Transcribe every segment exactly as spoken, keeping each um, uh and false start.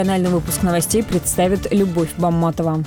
Региональный выпуск новостей представит Любовь Бамматова.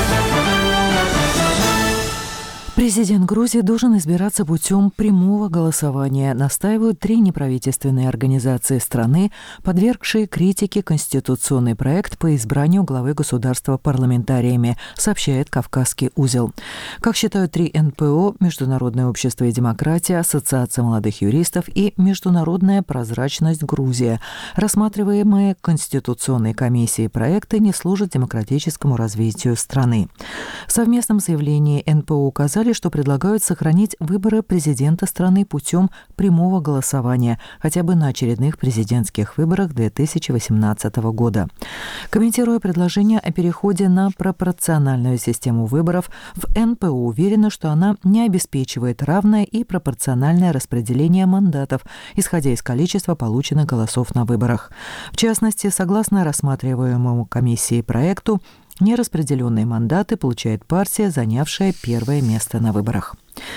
Президент Грузии должен избираться путем прямого голосования, настаивают три неправительственные организации страны, подвергшие критике конституционный проект по избранию главы государства парламентариями, сообщает «Кавказский узел». Как считают три эн пэ о, Международное общество и демократия, Ассоциация молодых юристов и Международная прозрачность Грузия, рассматриваемые Конституционной комиссией проекты не служат демократическому развитию страны. В совместном заявлении эн пэ о указали, что предлагают сохранить выборы президента страны путем прямого голосования, хотя бы на очередных президентских выборах две тысячи восемнадцатого года. Комментируя предложение о переходе на пропорциональную систему выборов, в эн пэ о уверены, что она не обеспечивает равное и пропорциональное распределение мандатов, исходя из количества полученных голосов на выборах. В частности, согласно рассматриваемому комиссией проекту, нераспределенные мандаты получает партия, занявшая первое место на выборах.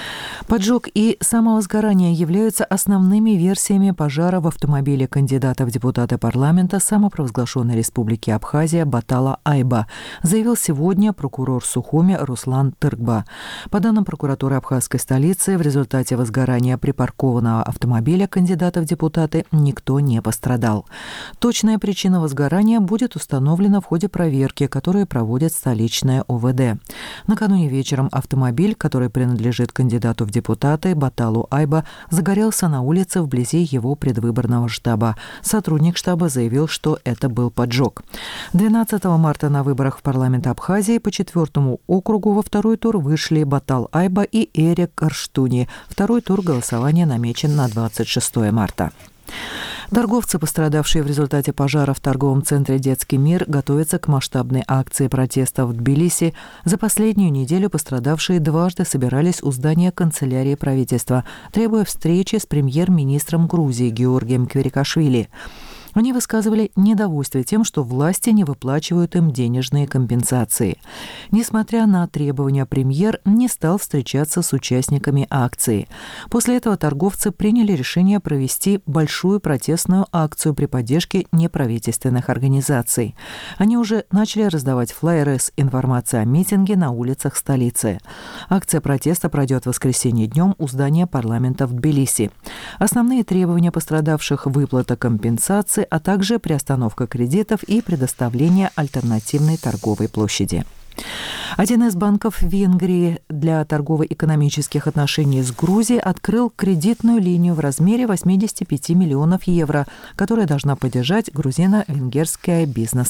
Поджог и самовозгорание являются основными версиями пожара в автомобиле кандидата в депутаты парламента самопровозглашенной республики Абхазия Батала Айба, заявил сегодня прокурор Сухуми Руслан Тыркба. По данным прокуратуры абхазской столицы, в результате возгорания припаркованного автомобиля кандидата в депутаты никто не пострадал. Точная причина возгорания будет установлена в ходе проверки, которую проводит столичное о вэ дэ. Накануне вечером автомобиль, который принадлежит кандидату в депутаты Баталу Айба, загорелся на улице вблизи его предвыборного штаба. Сотрудник штаба заявил, что это был поджог. двенадцатого марта на выборах в парламент Абхазии по четвертому округу во второй тур вышли Батал Айба и Эрик Карштуни. Второй тур голосования намечен на двадцать шестого марта. Торговцы, пострадавшие в результате пожара в торговом центре «Детский мир», готовятся к масштабной акции протеста в Тбилиси. За последнюю неделю пострадавшие дважды собирались у здания канцелярии правительства, требуя встречи с премьер-министром Грузии Георгием Квирикашвили. Они высказывали недовольство тем, что власти не выплачивают им денежные компенсации. Несмотря на требования, премьер не стал встречаться с участниками акции. После этого торговцы приняли решение провести большую протестную акцию при поддержке неправительственных организаций. Они уже начали раздавать флаеры с информацией о митинге на улицах столицы. Акция протеста пройдет в воскресенье днем у здания парламента в Тбилиси. Основные требования пострадавших – выплата компенсации, а также приостановка кредитов и предоставление альтернативной торговой площади. Один из банков Венгрии для торгово-экономических отношений с Грузией открыл кредитную линию в размере восемьдесят пять миллионов евро, которая должна поддержать грузино-венгерское бизнес